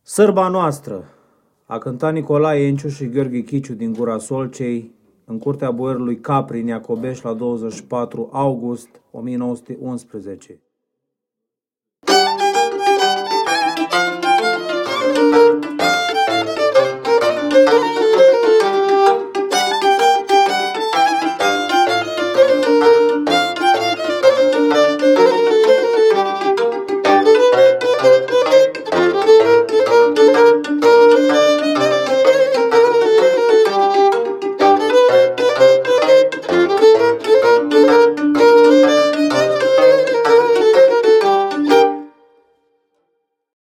Sârba noastră, a cântat Nicolae Enciu și Gheorghe Chiciu din Gura Solcei în curtea boierului Capri, în Iacobeș, la 24 august 1911.